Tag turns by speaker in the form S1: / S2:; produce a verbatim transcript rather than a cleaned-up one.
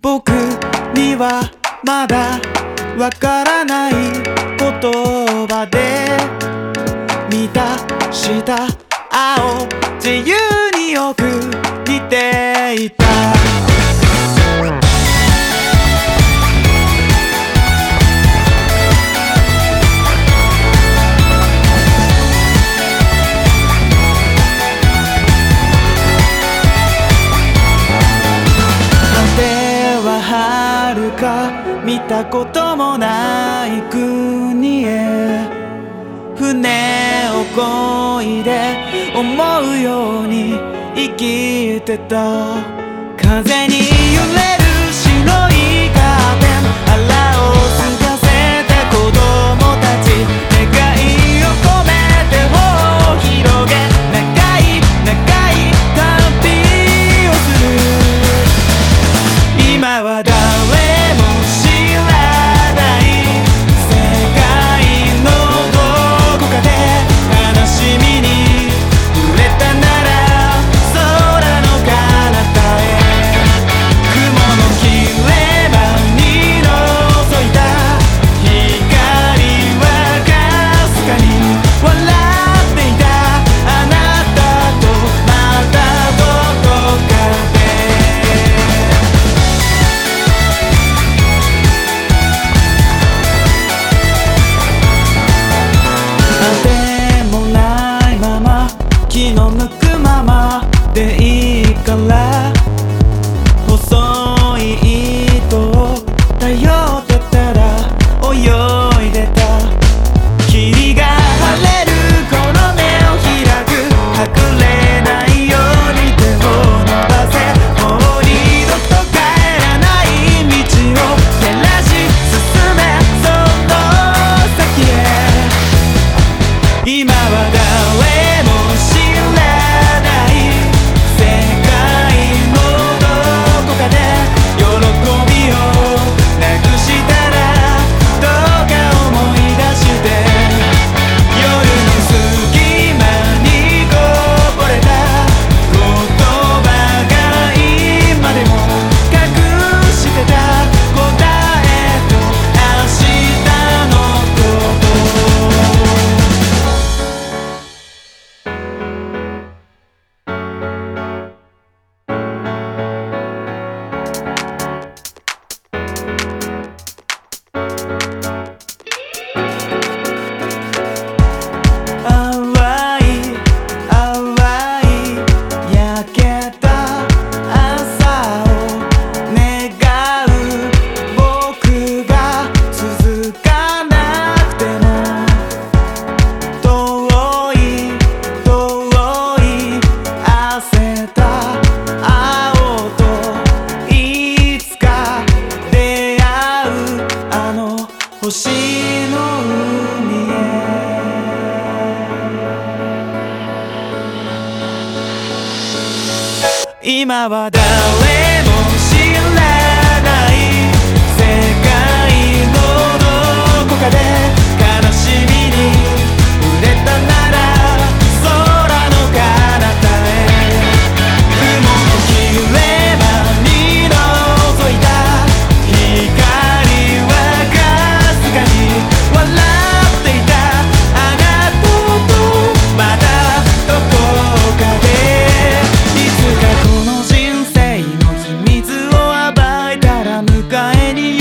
S1: 僕にはまだわからない言葉で満たした青自由によく似ていた。見たこともない国へ船を漕いで思うように生きてた。風に揺れる白いカーテン、腹をすかせた子供たち、願いを込めて頬を広げ長い長い旅をする。今は誰気の向くままでいいから、細い糸を頼ってたら泳いでた。霧が晴れるこの目を開く、隠れないように手を伸ばせ、もう二度と帰らない道を照らし進め、その先へ。今は誰も星の海へ。今は誰も知らない世界のどこかで悲しみに触れたなら、空の彼方へ。雲の切れ間に覗いた光はかすかに笑っていた。あなたとまだどこかで、いつかこの人生の秘密を暴いたら迎えに